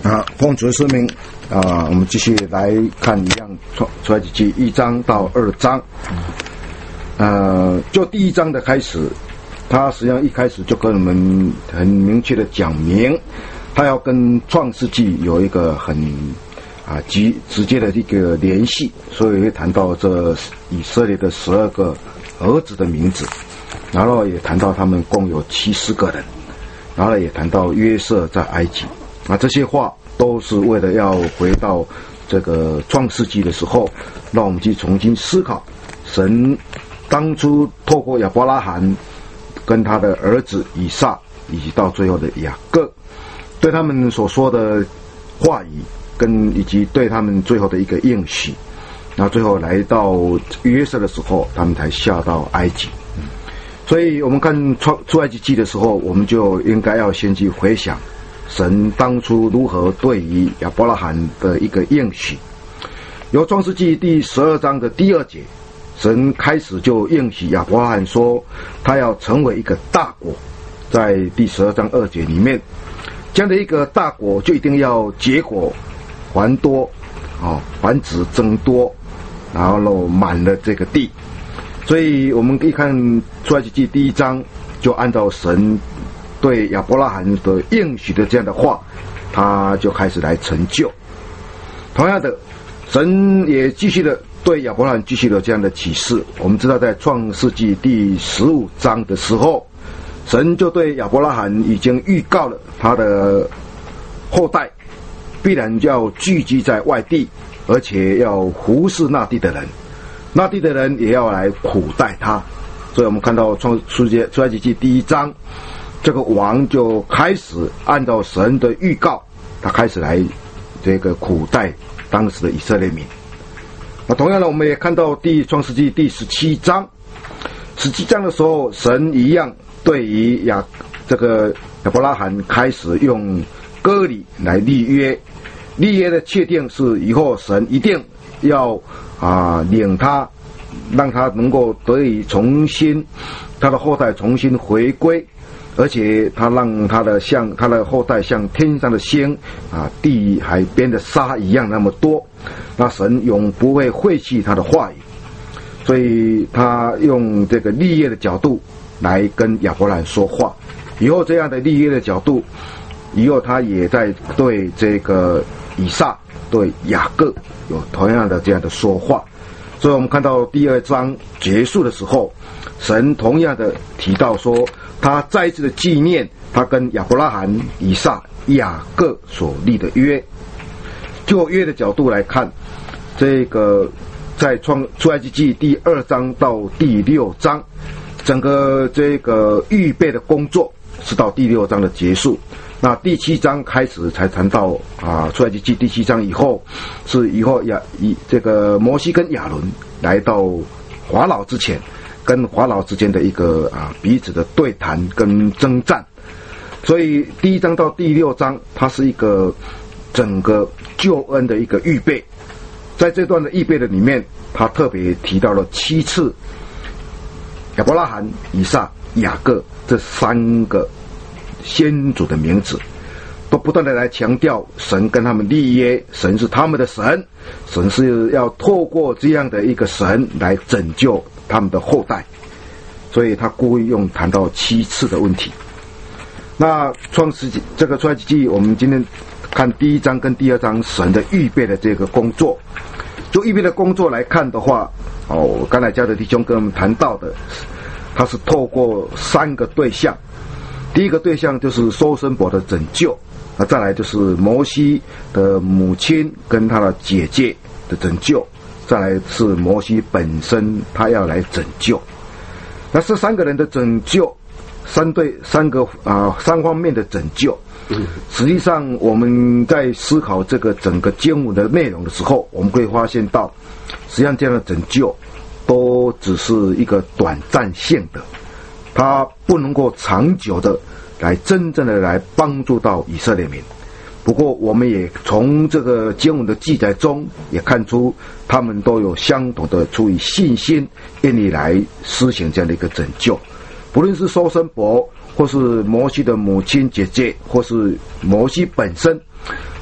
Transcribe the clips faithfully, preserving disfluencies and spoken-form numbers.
啊，奉主的圣名啊，我们继续来看一样创出埃及记一章到二章。呃，就第一章的开始，他实际上一开始就跟我们很明确的讲明，他要跟创世纪有一个很啊直直接的一个联系，所以会谈到这以色列的十二个儿子的名字，然后也谈到他们共有七十个人，然后也谈到约瑟在埃及。啊，这些话都是为了要回到这个创世纪的时候，让我们去重新思考神当初透过亚伯拉罕跟他的儿子以撒，以及到最后的雅各，对他们所说的话语，跟以及对他们最后的一个应许，然后最后来到约瑟的时候，他们才下到埃及。所以我们看创出埃及记的时候，我们就应该要先去回想神当初如何对于亚伯拉罕的一个应许。由创世纪第十二章的第二节，神开始就应许亚伯拉罕说，他要成为一个大国。在第十二章二节里面，这样的一个大国就一定要结果繁多，哦，繁殖增多，然后满了这个地。所以我们可以看出埃及记第一章，就按照神对亚伯拉罕的应许的这样的话，他就开始来成就。同样的，神也继续的对亚伯拉罕继续的这样的启示。我们知道在创世纪第十五章的时候，神就对亚伯拉罕已经预告了他的后代必然要聚集在外地，而且要服侍那地的人，那地的人也要来苦待他。所以我们看到创出埃及记第一章，这个王就开始按照神的预告，他开始来这个苦待当时的以色列民。那同样的，我们也看到第创世纪第十七章，十七章的时候，神一样对于亚这个亚伯拉罕开始用割礼来立约，立约的确定是以后神一定要啊领他，让他能够得以重新，他的后代重新回归。而且他让他的像他的后代像天上的星啊，地海边的沙一样那么多，那神永不会废弃他的话语。所以他用这个立约的角度来跟亚伯兰说话。以后这样的立约的角度，以后他也在对这个以撒、对雅各有同样的这样的说话。所以我们看到第二章结束的时候，神同样的提到说，他再一次的纪念他跟亚伯拉罕、以撒、雅各所立的约。就约的角度来看，这个在创出埃及记第二章到第六章，整个这个预备的工作是到第六章的结束。那第七章开始才谈到啊，出埃及记第七章以后，是以后亚以这个摩西跟亚伦来到法老之前，跟法老之间的一个啊彼此的对谈跟征战。所以第一章到第六章，它是一个整个救恩的一个预备。在这段的预备的里面，他特别提到了七次亚伯拉罕、以撒、雅各这三个先祖的名字，都不断的来强调神跟他们立约，神是他们的神，神是要透过这样的一个神来拯救他们的后代。所以他故意用谈到七次的问题。那创世纪这个出埃及记，我们今天看第一章跟第二章神的预备的这个工作。就预备的工作来看的话，哦，刚才嘉德弟兄跟我们谈到的，他是透过三个对象。第一个对象就是收生伯的拯救，那再来就是摩西的母亲跟他的姐姐的拯救，再来是摩西本身他要来拯救。那这三个人的拯救，三对三个啊、呃、三方面的拯救，实际上我们在思考这个整个经文的内容的时候，我们会发现到，实际上这样的拯救都只是一个短暂性的，它不能够长久的来真正的来帮助到以色列民。不过我们也从这个经文的记载中也看出，他们都有相同的出于信心愿意来施行这样的一个拯救。不论是收生伯，或是摩西的母亲姐姐，或是摩西本身，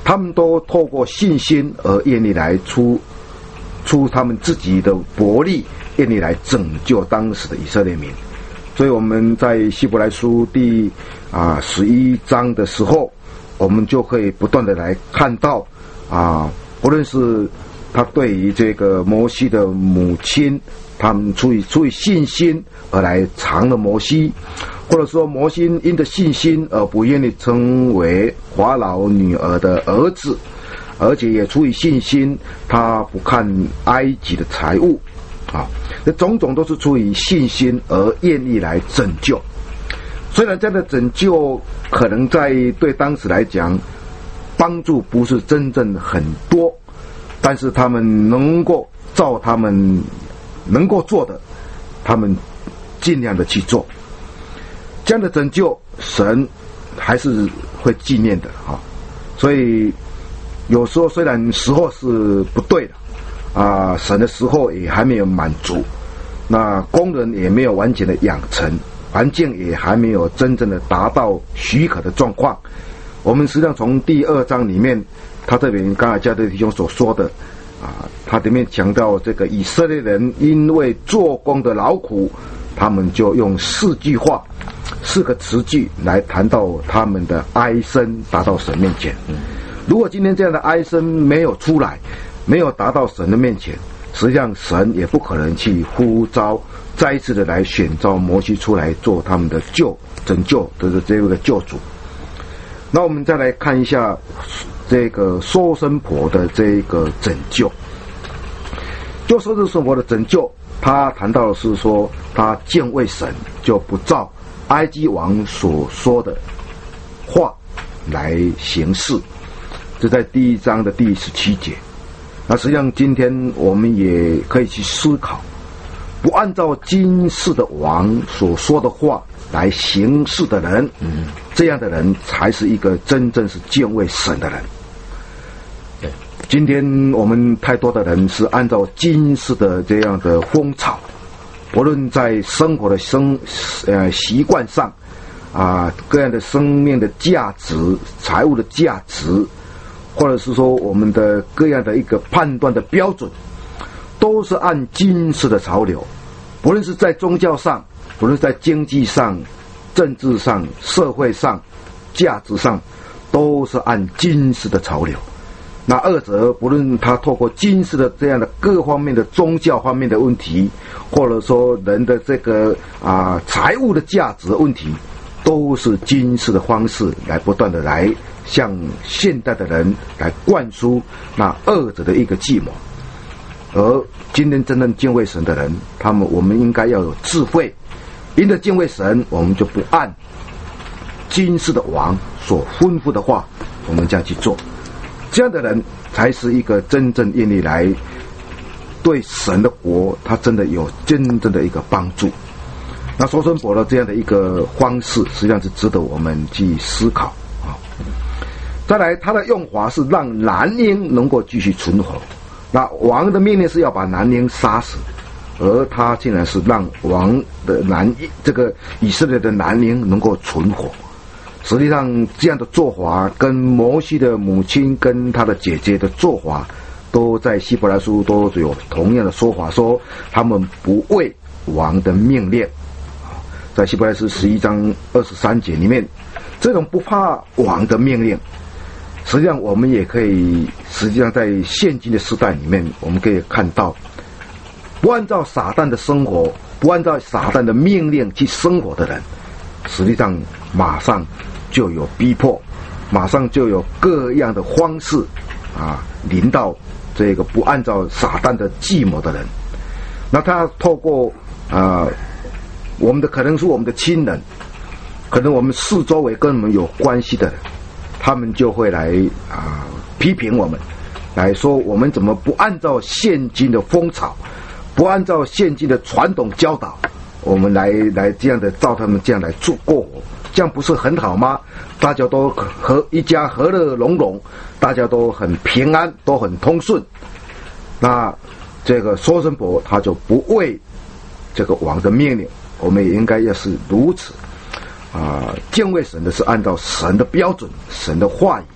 他们都透过信心而愿意来出出他们自己的薄力，愿意来拯救当时的以色列民。所以我们在希伯来书第啊十一章的时候，我们就可以不断的来看到啊，不论是他对于这个摩西的母亲，他们出于出于信心而来藏了摩西，或者说摩西因着信心而不愿意成为法老女儿的儿子，而且也出于信心，他不看埃及的财物啊，这种种都是出于信心而愿意来拯救。虽然这样的拯救可能在对当时来讲帮助不是真正很多，但是他们能够照他们能够做的，他们尽量的去做。这样的拯救，神还是会纪念的啊。所以有时候虽然时候是不对的啊，神的时候也还没有满足，那工人也没有完全的养成，环境也还没有真正的达到许可的状况。我们实际上从第二章里面，他这边刚才加德弟兄所说的啊，他里面强调这个以色列人因为做工的劳苦，他们就用四句话、四个词句来谈到他们的哀声达到神面前。如果今天这样的哀声没有出来，没有达到神的面前，实际上神也不可能去呼召再一次的来选召摩西出来做他们的救拯救的这个救主。那我们再来看一下这个收生婆的这个拯救。就收生婆的拯救，他谈到的是说，他敬畏神，就不照埃及王所说的话来行事。这在第一章的第十七节。那实际上今天我们也可以去思考，不按照今世的王所说的话来行事的人，嗯，这样的人才是一个真正是敬畏神的人。对，今天我们太多的人是按照今世的这样的风潮，不论在生活的生呃习惯上啊，各样的生命的价值、财务的价值，或者是说我们的各样的一个判断的标准，都是按今世的潮流，不论是在宗教上，不论在经济上、政治上、社会上、价值上，都是按今世的潮流。那二者不论他透过今世的这样的各方面的宗教方面的问题，或者说人的这个啊财务的价值的问题，都是今世的方式来不断的来向现代的人来灌输那二者的一个计谋。而今天真正敬畏神的人，他们我们应该要有智慧，因着敬畏神，我们就不按今世的王所吩咐的话，我们这样去做。这样的人才是一个真正愿意来对神的国，他真的有真正的一个帮助。那收生婆的这样的一个方式，实际上是值得我们去思考啊。再来，他的用法是让男婴能够继续存活。那王的命令是要把男婴杀死，而他竟然是让王的男这个以色列的男婴能够存活。实际上，这样的做法跟摩西的母亲跟他的姐姐的做法，都在希伯来书都有同样的说法，说他们不畏王的命令。在希伯来书十一章二十三节里面，这种不怕王的命令，实际上我们也可以，实际上在现今的时代里面，我们可以看到，不按照撒旦的生活，不按照撒旦的命令去生活的人，实际上马上就有逼迫，马上就有各样的方式啊临到这个不按照撒旦的计谋的人。那他透过啊我们的可能是我们的亲人，可能我们四周围跟我们有关系的人，他们就会来啊批评我们，来说我们怎么不按照现今的风潮，不按照现今的传统教导，我们来来这样的照他们这样来做过活，这样不是很好吗？大家都和一家和乐融融，大家都很平安，都很通顺。那这个收生婆他就不畏这个王的命令，我们也应该要是如此啊！敬畏神的是按照神的标准、神的话语，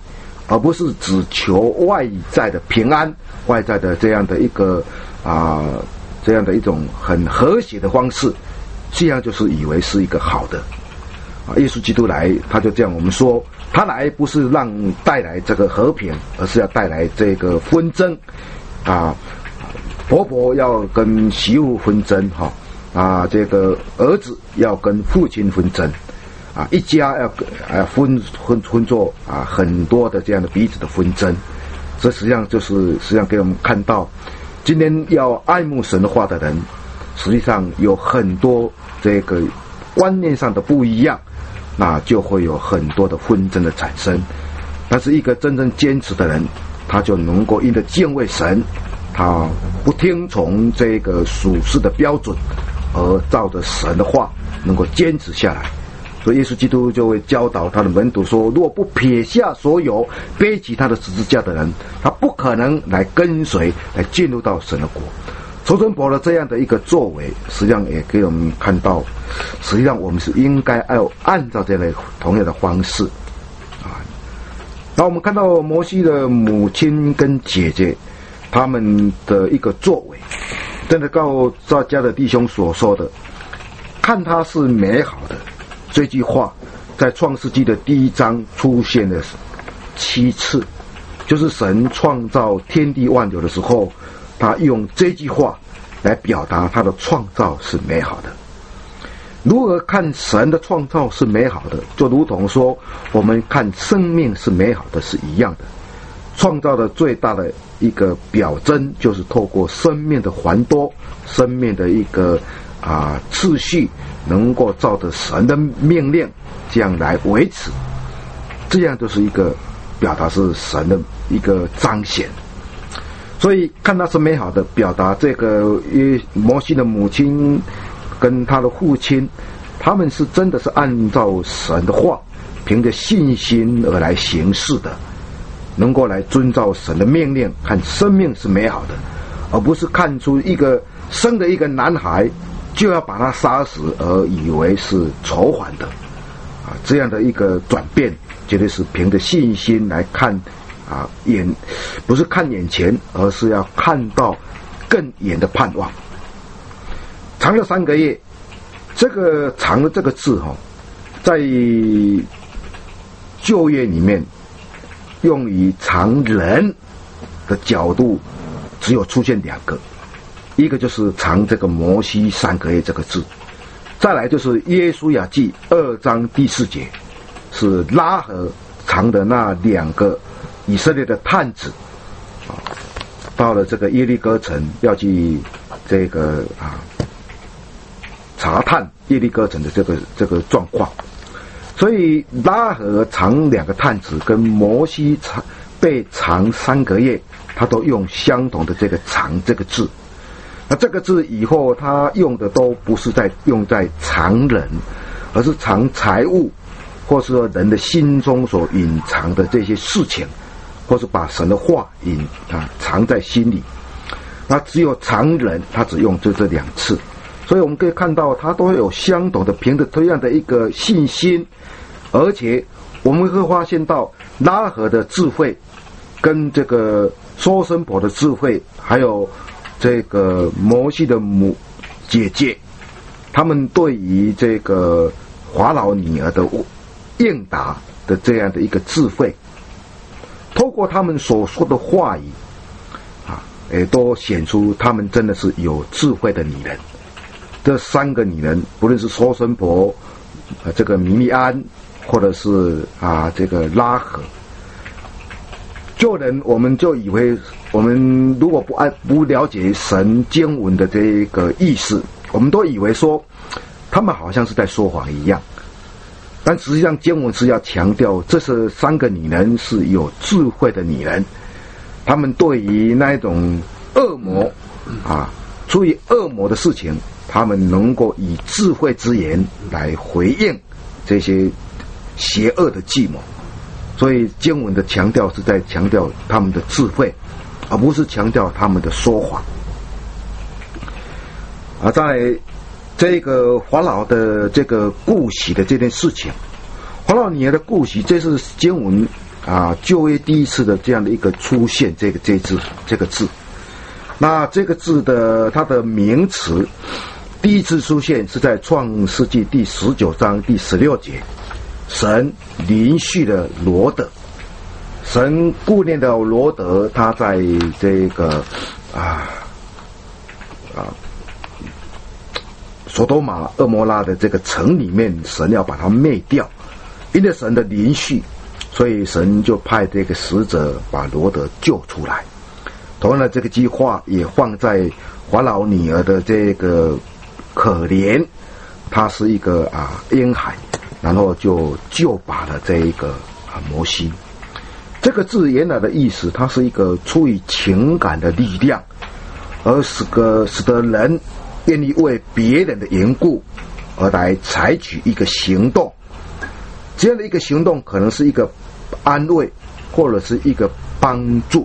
而不是只求外在的平安，外在的这样的一个啊、呃、这样的一种很和谐的方式，这样就是以为是一个好的啊。耶稣基督来，他就这样我们说，他来不是让带来这个和平，而是要带来这个纷争啊。婆婆要跟媳妇纷争哈啊，这个儿子要跟父亲纷争啊，一家要啊分分分作啊很多的这样的彼此的纷争。这实际上就是实际上给我们看到，今天要爱慕神的话的人，实际上有很多这个观念上的不一样，那就会有很多的纷争的产生。但是一个真正坚持的人，他就能够因着敬畏神，他不听从这个属世的标准，而照着神的话能够坚持下来。所以耶稣基督就会教导他的门徒说，如果不撇下所有，背起他的十字架的人，他不可能来跟随，来进入到神的国。仇神伯的这样的一个作为，实际上也给我们看到，实际上我们是应该要按照这类同样的方式啊。那我们看到摩西的母亲跟姐姐他们的一个作为，真的告大家的弟兄所说的，看他是美好的。这句话在创世纪的第一章出现了七次，就是神创造天地万有的时候，他用这句话来表达他的创造是美好的。如何看神的创造是美好的，就如同说我们看生命是美好的是一样的。创造的最大的一个表征，就是透过生命的繁多，生命的一个啊次序，能够照着神的命令这样来维持，这样就是一个表达是神的一个彰显。所以看它是美好的，表达这个摩西的母亲跟他的父亲，他们是真的是按照神的话，凭着信心而来行事的，能够来遵照神的命令，看生命是美好的，而不是看出一个生的一个男孩就要把他杀死，而以为是筹还的啊，这样的一个转变，绝对是凭着信心来看啊，眼不是看眼前，而是要看到更远的盼望。长了三个月，这个长的这个字哈、哦，在旧约里面用于常人的角度，只有出现两个，一个就是常这个摩西三个月这个字，再来就是约书亚记二章第四节，是拉合常的那两个以色列的探子啊，到了这个耶利哥城要去这个啊查探耶利哥城的这个这个状况。所以拉合藏两个探子跟摩西藏被藏三个月，他都用相同的这个藏这个字。那这个字以后他用的都不是在用在藏人，而是藏财物，或是说人的心中所隐藏的这些事情，或是把神的话隐啊藏在心里。那只有藏人，他只用这这两次。所以我们可以看到，他都有相同的凭着这样的一个信心，而且我们会发现到拉合的智慧，跟这个收生婆的智慧，还有这个摩西的母姐姐，他们对于这个法老女儿的应答的这样的一个智慧，透过他们所说的话语啊，也都显出他们真的是有智慧的女人。这三个女人，不论是收生婆、呃、这个米利安，或者是啊这个拉合，旧人我们就以为，我们如果不爱不了解神经文的这个意思，我们都以为说他们好像是在说谎一样。但实际上经文是要强调，这是三个女人是有智慧的女人，她们对于那一种恶魔啊，出于恶魔的事情，他们能够以智慧之言来回应这些邪恶的计谋。所以经文的强调是在强调他们的智慧，而不是强调他们的说谎。而在这个法老的这个顾惜的这件事情，法老女儿的顾惜，这是经文啊旧约第一次的这样的一个出现，这个这字这个字。那这个字的它的名词第一次出现是在创世纪第十九章第十六节，神临续了罗得，神顾念的罗得，他在这个啊啊索多玛蛾摩拉的这个城里面，神要把它灭掉，因为神的临续，所以神就派这个使者把罗得救出来。同样的，这个计划也放在法老女儿的这个可怜，他是一个啊婴孩，然后就救拔了这一个啊摩西。这个字原来的意思，它是一个出于情感的力量，而使个使得人愿意为别人的缘故而来采取一个行动。这样的一个行动可能是一个安慰，或者是一个帮助。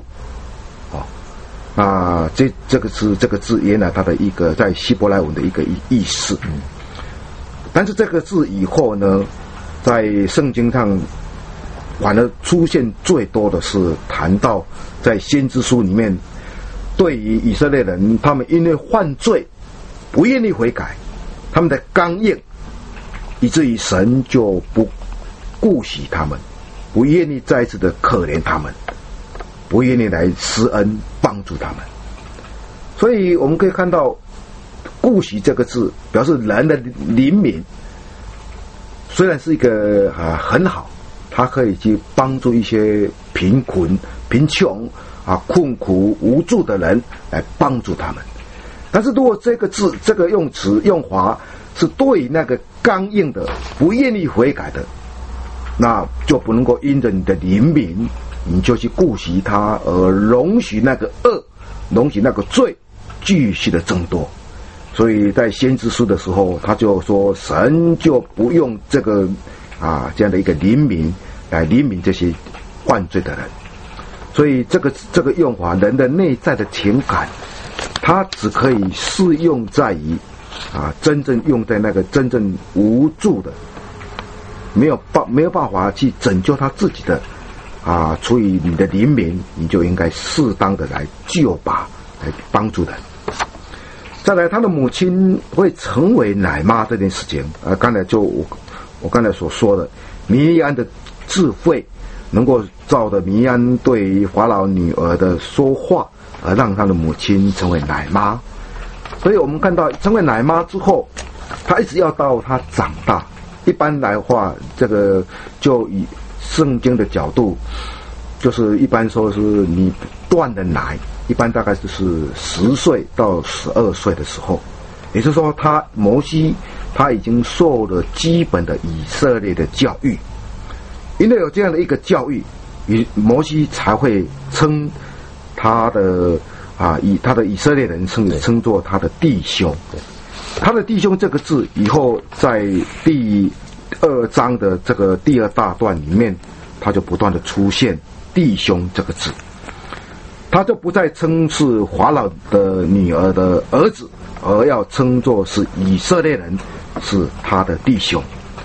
啊，这这个是这个字原来它的一个在希伯来文的一个意意思，但是这个字以后呢，在圣经上反而出现最多的是谈到在先知书里面，对于以色列人，他们因为犯罪不愿意悔改，他们的刚硬，以至于神就不顾惜他们，不愿意再一次的可怜他们，不愿意来施恩帮助他们。所以我们可以看到顾惜这个字表示人的怜悯，虽然是一个啊很好，它可以去帮助一些贫困贫穷啊困苦无助的人来帮助他们，但是如果这个字这个用词用法是对那个刚硬的不愿意悔改的，那就不能够因着你的怜悯你就去顾惜他，而容许那个恶，容许那个罪继续的增多。所以在先知书的时候，他就说神就不用这个啊这样的一个怜悯来怜悯这些犯罪的人。所以这个这个用法，人的内在的情感，它只可以适用在于啊真正用在那个真正无助的，没有办没有办法去拯救他自己的。啊，出于你的怜悯，你就应该适当的来救拔，来帮助人。再来，他的母亲会成为奶妈这件事情，啊，刚才就我我刚才所说的，弥安的智慧能够照着弥安对于法老女儿的说话，而让他的母亲成为奶妈。所以我们看到成为奶妈之后，他一直要到他长大。一般来话，这个就以圣经的角度，就是一般说是你断的奶，一般大概就是十岁到十二岁的时候，也就是说，他摩西他已经受了基本的以色列的教育，因为有这样的一个教育，以摩西才会称他的啊以他的以色列人称称作他的弟兄。他的弟兄这个字以后在第二章的这个第二大段里面，他就不断的出现弟兄这个字，他就不再称是法老的女儿的儿子，而要称作是以色列人，是他的弟兄。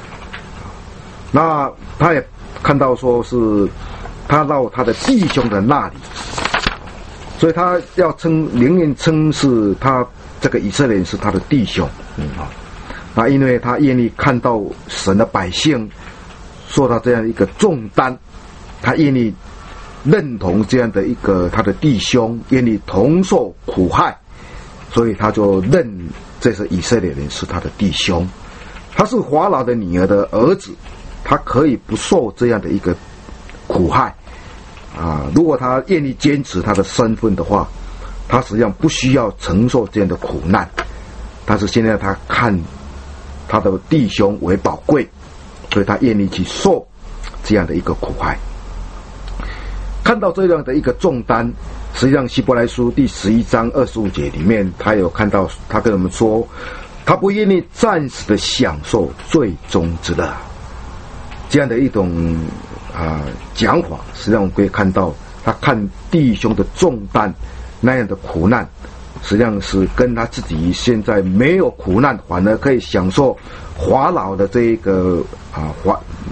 那他也看到说是他到他的弟兄的那里，所以他要称宁愿称是他这个以色列人是他的弟兄，嗯啊，那因为他愿意看到神的百姓受到这样一个重担，他愿意认同这样的一个他的弟兄，愿意同受苦害，所以他就认这是以色列人是他的弟兄。他是法老的女儿的儿子，他可以不受这样的一个苦害啊！如果他愿意坚持他的身份的话，他实际上不需要承受这样的苦难。但是现在他看他的弟兄为宝贵，所以他愿意去受这样的一个苦害。看到这样的一个重担，实际上希伯来书第十一章二十五节里面，他有看到他跟我们说，他不愿意暂时的享受最终之乐。这样的一种啊讲法，实际上我们可以看到，他看弟兄的重担那样的苦难，实际上是跟他自己现在没有苦难，反而可以享受法老的这一个啊法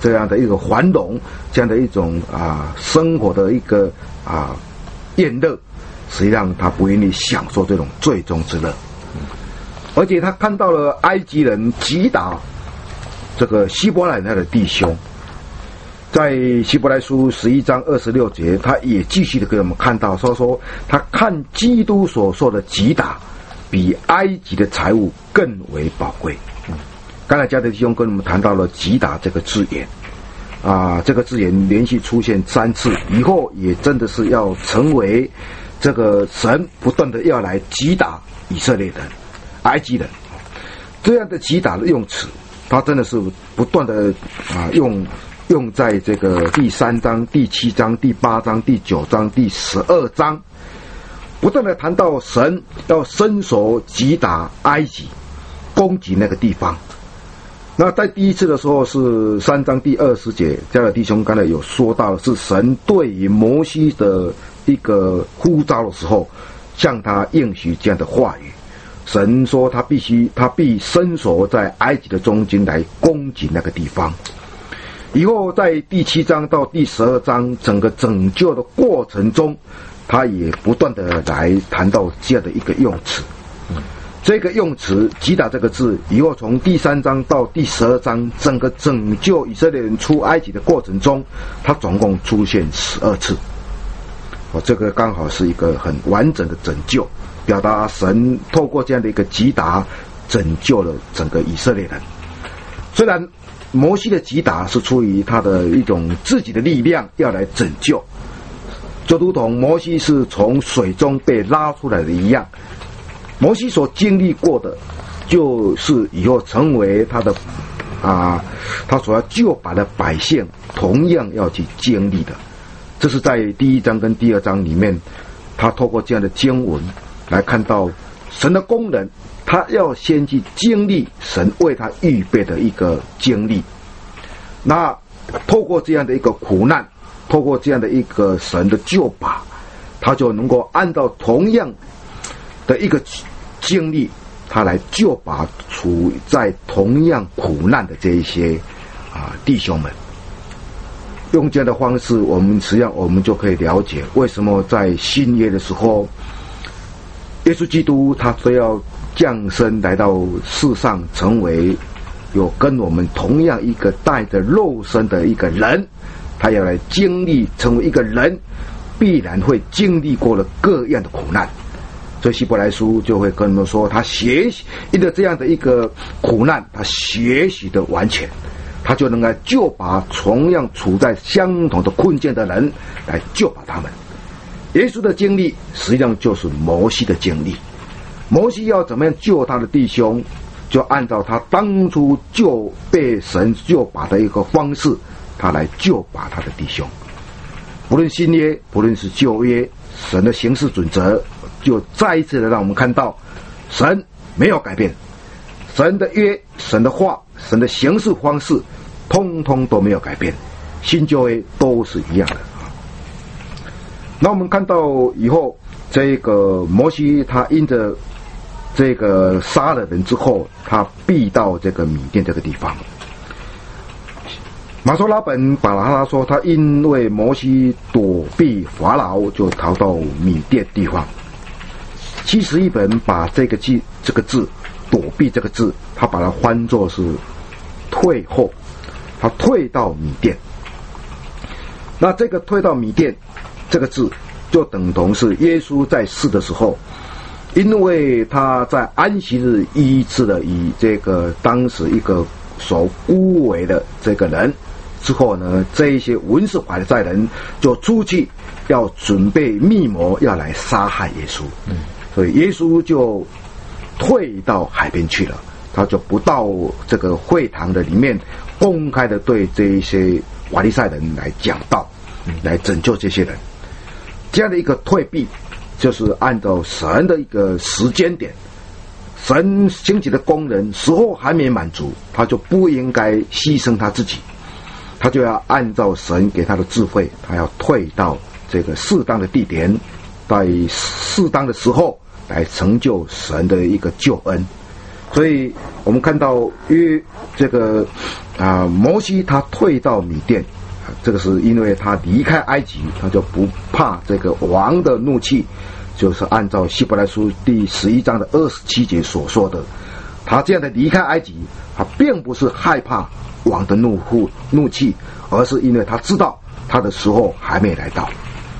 这样的一个繁荣，这样的一种啊生活的一个啊宴乐，实际上他不愿意享受这种最终之乐，而且他看到了埃及人击打这个希伯来人他的弟兄，在希伯来书十一章二十六节，他也继续的给我们看到，说说他看基督所受的击打，比埃及的财物更为宝贵。刚才加德弟兄跟我们谈到了击打这个字眼，啊，这个字眼连续出现三次，以后也真的是要成为这个神不断的要来击打以色列人、埃及人这样的击打的用词，他真的是不断的啊用用在这个第三章、第七章、第八章、第九章、第十二章，不断的谈到神要伸手击打埃及，攻击那个地方。那在第一次的时候是三章第二十节，加尔弟兄刚才有说到，是神对于摩西的一个呼召的时候，向他应许这样的话语。神说他必须，他必伸手在埃及的中间来攻击那个地方。以后在第七章到第十二章整个拯救的过程中，他也不断的来谈到这样的一个用词。这个用词击打这个字，以后从第三章到第十二章整个拯救以色列人出埃及的过程中，它总共出现十二次。哦，这个刚好是一个很完整的拯救，表达神透过这样的一个击打拯救了整个以色列人。虽然摩西的击打是出于他的一种自己的力量要来拯救，就如同摩西是从水中被拉出来的一样，摩西所经历过的，就是以后成为他的啊，他所要救拔的百姓同样要去经历的。这是在第一章跟第二章里面，他透过这样的经文来看到神的工人，他要先去经历神为他预备的一个经历。那透过这样的一个苦难，透过这样的一个神的救拔，他就能够按照同样的一个经历，他来救拔处在同样苦难的这一些啊弟兄们。用这样的方式，我们实际上我们就可以了解为什么在新约的时候，耶稣基督他都要降生来到世上，成为有跟我们同样一个带着肉身的一个人，他要来经历成为一个人，必然会经历过了各样的苦难。所以希伯来书就会跟我们说，他学习因着这样的一个苦难，他学习的完全，他就能够救拔同样处在相同的困境的人，来救拔他们。耶稣的经历实际上就是摩西的经历，摩西要怎么样救他的弟兄，就按照他当初救被神救拔的一个方式，他来救拔他的弟兄。不论新约，不论是旧约，神的行事准则就再一次的让我们看到，神没有改变，神的约、神的话、神的行事方式，通通都没有改变，新旧约都是一样的。那我们看到以后，这个摩西他因着这个杀了人之后，他避到这个米甸这个地方。马索拉本巴拉拉说，他因为摩西躲避法老，就逃到米甸地方。七十一本把这个字这个字躲避这个字，他把它翻作是退后，他退到米甸。那这个退到米甸这个字，就等同是耶稣在世的时候，因为他在安息日医治了以这个当时一个所污为的这个人之后呢，这一些文士法利赛人就出去要准备密谋要来杀害耶稣。嗯，所以耶稣就退到海边去了，他就不到这个会堂的里面公开的对这一些法利赛人来讲道，来拯救这些人。这样的一个退避，就是按照神的一个时间点，神兴起的工人时候还没满足，他就不应该牺牲他自己，他就要按照神给他的智慧，他要退到这个适当的地点，在适当的时候来成就神的一个救恩。 所以我们看到约这个啊、呃、摩西他退到米甸，这个是因为他离开埃及，他就不怕这个王的怒气，就是按照希伯来书第十一章的二十七节所说的，他这样的离开埃及，他并不是害怕王的怒户怒气，而是因为他知道他的时候还没来到。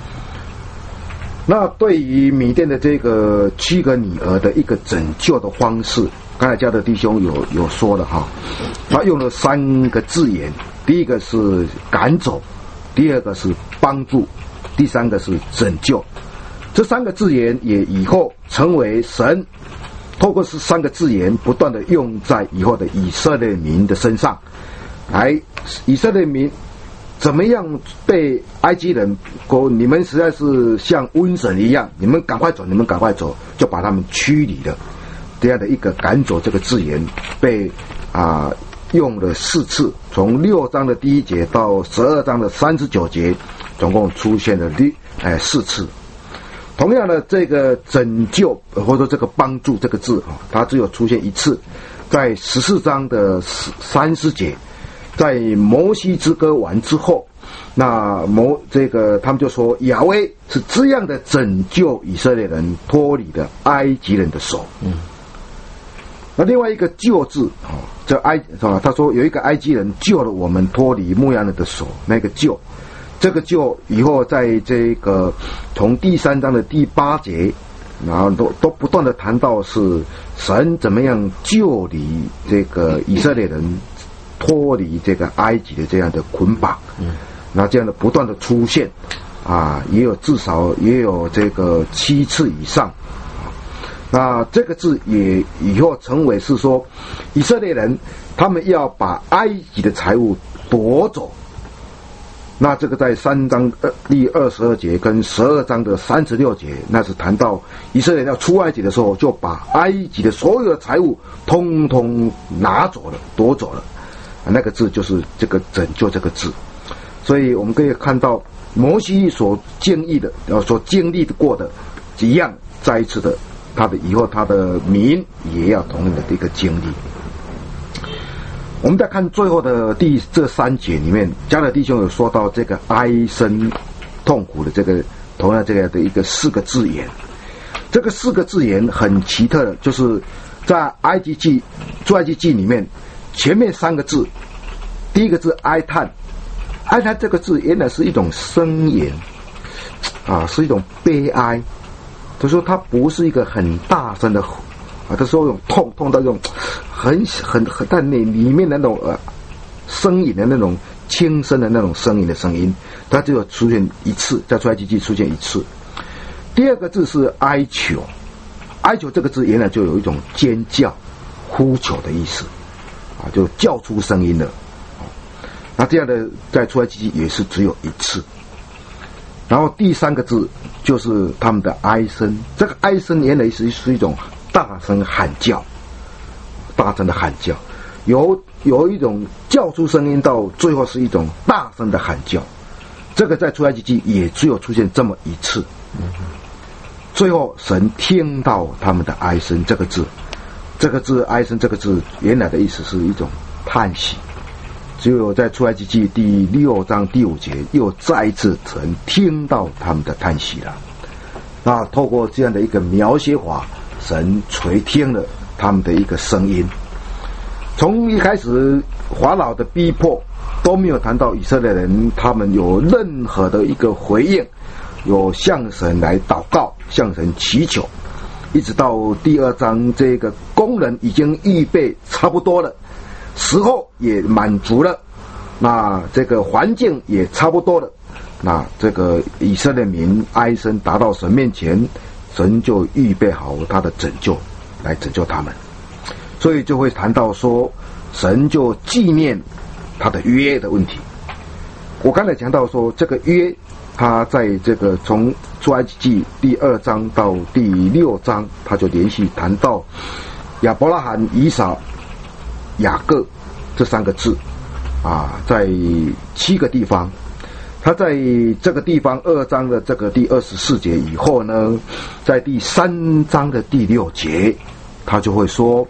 那对于米甸的这个七个女儿的一个拯救的方式，刚才嘉德弟兄有有说了哈，他用了三个字眼，第一个是赶走，第二个是帮助，第三个是拯救。这三个字眼也以后成为神透过这三个字眼不断的用在以后的以色列民的身上，来以色列民怎么样被埃及人说你们实在是像瘟神一样，你们赶快走，你们赶快走，就把他们驱离了。这样的一个赶走这个字眼被啊、呃、用了四次，从六章的第一节到十二章的三十九节，总共出现了六哎四次。同样的，这个拯救或者说这个帮助这个字啊，它只有出现一次，在十四章的三十节。在摩西之歌完之后，那摩这个他们就说亚威是这样的拯救以色列人脱离了埃及人的手。嗯，那另外一个救字啊，这埃是吧？他说有一个埃及人救了我们脱离牧羊人的手，那个救，这个救以后在这个从第三章的第八节，然后都都不断的谈到是神怎么样救离这个以色列人。脱离这个埃及的这样的捆绑，嗯，那这样的不断的出现，啊，也有至少也有这个七次以上，那这个字也以后成为是说，以色列人他们要把埃及的财物夺走，那这个在三章第二十二节跟十二章的三十六节，那是谈到以色列人要出埃及的时候，就把埃及的所有的财物通通拿走了，夺走了。那个字就是这个拯救这个字，所以我们可以看到摩西所经历的，呃，所经历过的一样，再一次的，他的以后他的民也要同样的一个经历。我们再看最后的第这三节里面，加勒弟兄有说到这个哀声痛苦的这个同样这个的一个四个字眼，这个四个字眼很奇特的，就是在埃及记出埃及记里面。前面三个字，第一个字哀叹，哀叹这个字原来是一种声言，啊，是一种悲哀。他说它不是一个很大声的，啊，他说用痛痛到这种很很很，但你里面的那种呃声音的那种轻声的那种声音的声音，它只有出现一次，在出埃及记出现一次。第二个字是哀求，哀求这个字原来就有一种尖叫、呼求的意思。啊，就叫出声音了。那这样的在出埃及记也是只有一次。然后第三个字就是他们的哀声，这个哀声原来是是一种大声喊叫，大声的喊叫，由有一种叫出声音到最后是一种大声的喊叫。这个在出埃及记也只有出现这么一次。最后神听到他们的哀声这个字。这个字哀声这个字原来的意思是一种叹息，只有在出埃及记第六章第五节又再一次曾听到他们的叹息了。那透过这样的一个描写法，神垂听了他们的一个声音。从一开始法老的逼迫都没有谈到以色列人他们有任何的一个回应，有向神来祷告，向神祈求，一直到第二章，这个工人已经预备差不多了，时候也满足了，那这个环境也差不多了，那这个以色列民哀声达到神面前，神就预备好他的拯救来拯救他们，所以就会谈到说神就纪念他的约的问题。我刚才讲到说这个约，他在这个从出埃及记第二章到第六章，他就连续谈到亚伯拉罕、以扫、雅各这三个字啊，在七个地方。他在这个地方二章的这个第二十四节以后呢，在第三章的第六节，他就会说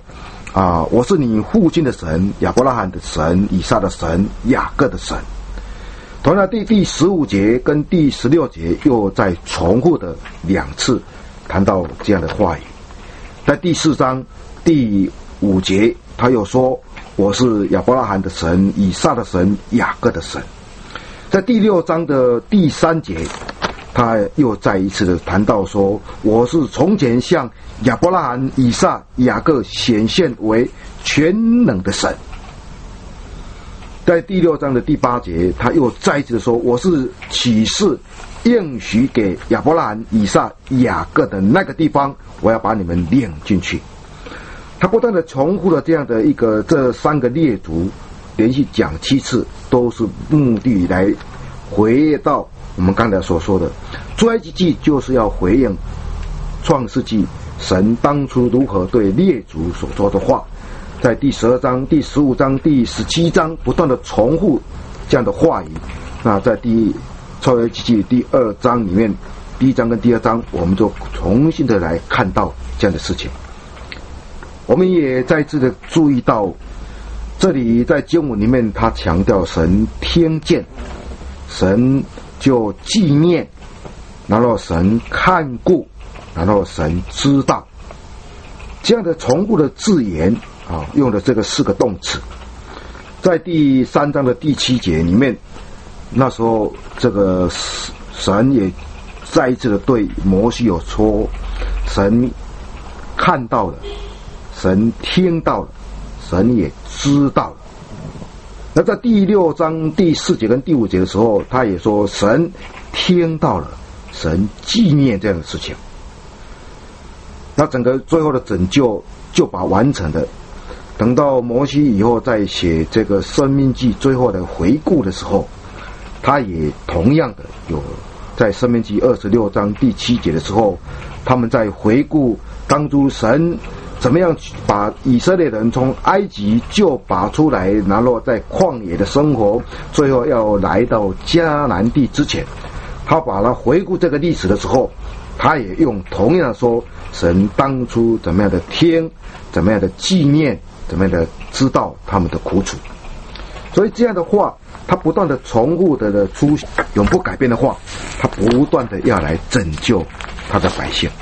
啊，我是你父亲的神，亚伯拉罕的神，以撒的神，雅各的神。同样第第十五节跟第十六节又再重复的两次谈到这样的话语。在第四章第五节他又说，我是亚伯拉罕的神，以撒的神，雅各的神。在第六章的第三节他又再一次的谈到说，我是从前向亚伯拉罕、以撒、雅各显现为全能的神。在第六章的第八节他又再一次的说，我是启示应许给亚伯拉罕、以撒、雅各的那个地方，我要把你们领进去。他不断的重复了这样的一个这三个列族连续讲七次，都是目的来回到我们刚才所说的出埃及记，就是要回应创世纪神当初如何对列族所说的话。在第十二章、第十五章、第十七章不断的重复这样的话语。那在第出埃及记第二章里面，第一章跟第二章我们就重新的来看到这样的事情。我们也再次的注意到，这里在经文里面他强调神听见，神就纪念，然后神看顾，然后神知道，这样的重复的字眼啊，用的这个四个动词。在第三章的第七节里面，那时候这个神也再一次的对摩西有说，神看到了，神听到了，神也知道了。那在第六章第四节跟第五节的时候，他也说神听到了，神纪念这样的事情。那整个最后的拯救就把完成的。等到摩西以后在写这个申命记最后的回顾的时候，他也同样的有在申命记二十六章第七节的时候，他们在回顾当初神怎么样把以色列人从埃及救拔出来，然后在旷野的生活，最后要来到迦南地之前，他把它回顾这个历史的时候，他也用同样说神当初怎么样的听，怎么样的纪念，怎么样的知道他们的苦楚。所以这样的话，他不断的重复的的出永不改变的话，他不断的要来拯救他的百姓。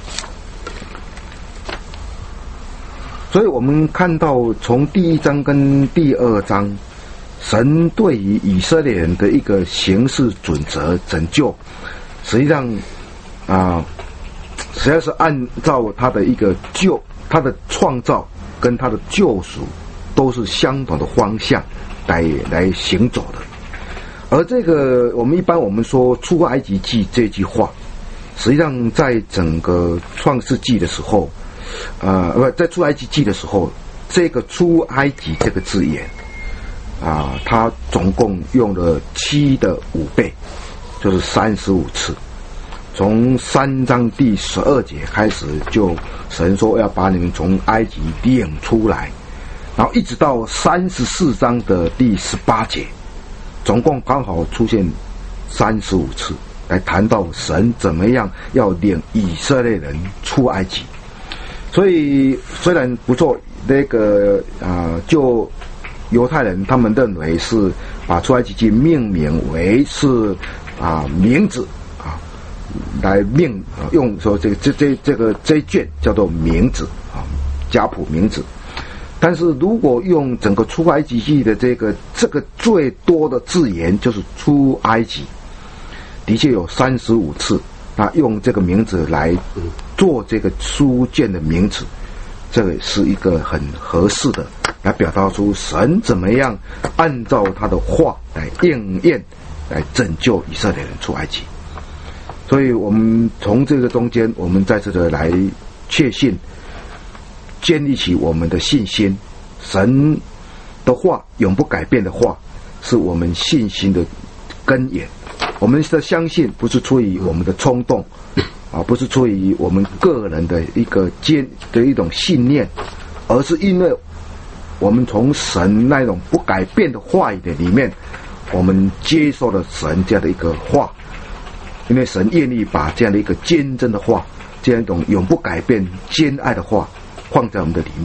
所以我们看到从第一章跟第二章，神对于以色列人的一个行事准则拯救，实际上啊，实在是按照他的一个救，他的创造跟他的救赎都是相同的方向来来行走的。而这个我们一般我们说出埃及记这句话，实际上在整个创世纪的时候，呃，不在出埃及记的时候，这个出埃及这个字眼啊，它总共用了七的五倍，就是三十五次。从三章第十二节开始，就神说要把你们从埃及领出来，然后一直到三十四章的第十八节，总共刚好出现三十五次，来谈到神怎么样要领以色列人出埃及。所以虽然不错，那个啊、呃，就犹太人他们认为是把出埃及记命名为是啊、呃、名字啊，来命啊用说这个这这这个这一卷叫做名字啊，家谱名字。但是如果用整个出埃及记的这个这个最多的字眼就是出埃及，的确有三十五次。那用这个名字来做这个书卷的名字，这个是一个很合适的，来表达出神怎么样按照他的话来应验，来拯救以色列人出埃及。所以我们从这个中间，我们在这里来确信，建立起我们的信心。神的话永不改变的话，是我们信心的根源。我们的相信不是出于我们的冲动啊，不是出于我们个人的一个坚的一种信念，而是因为我们从神那种不改变的话语的里面，我们接受了神这样的一个话，因为神愿意把这样的一个坚贞的话，这样一种永不改变坚爱的话放在我们的里面，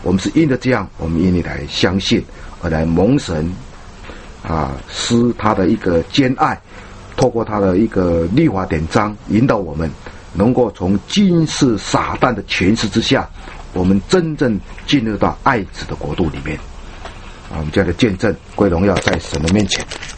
我们是因着这样，我们愿意来相信，而来蒙神啊施他的一个兼爱，透过他的一个律法典章，引导我们能够从今世撒旦的权势之下，我们真正进入到爱子的国度里面。啊，我们这样的见证归荣耀在神的面前。